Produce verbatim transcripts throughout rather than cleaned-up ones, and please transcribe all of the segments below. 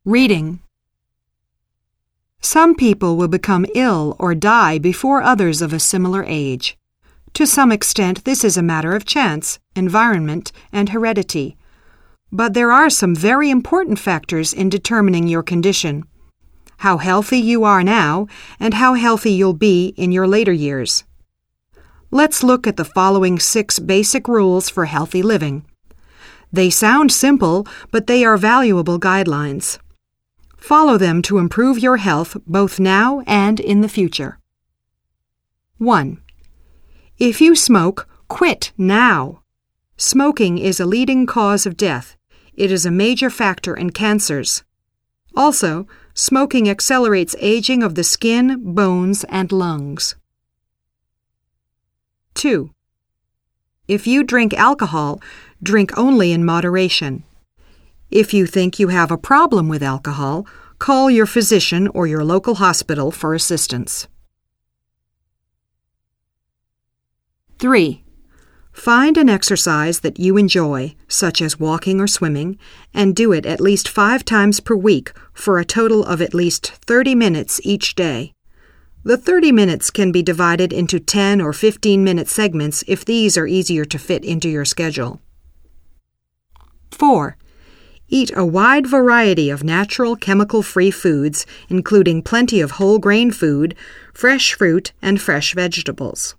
Reading. Some people will become ill or die before others of a similar age. To some extent, this is a matter of chance, environment, and heredity. But there are some very important factors in determining your condition: how healthy you are now and how healthy you'll be in your later years. Let's look at the following six basic rules for healthy living. They sound simple, but they are valuable guidelines. Follow them to improve your health both now and in the future. one. If you smoke, quit now. Smoking is a leading cause of death. It is a major factor in cancers. Also, smoking accelerates aging of the skin, bones, and lungs. two. If you drink alcohol, drink only in moderation. If you think you have a problem with alcohol, call your physician or your local hospital for assistance. three. Find an exercise that you enjoy, such as walking or swimming, and do it at least five times per week for a total of at least thirty minutes each day. The thirty minutes can be divided into ten or fifteen minute segments if these are easier to fit into your schedule. four. Eat a wide variety of natural chemical-free foods, including plenty of whole grain food, fresh fruit, and fresh vegetables.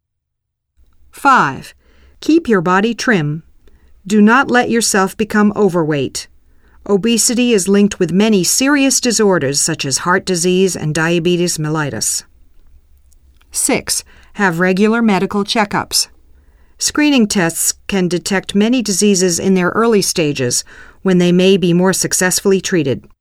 five. Keep your body trim. Do not let yourself become overweight. Obesity is linked with many serious disorders such as heart disease and diabetes mellitus. six. Have regular medical checkups. Screening tests can detect many diseases in their early stages when they may be more successfully treated.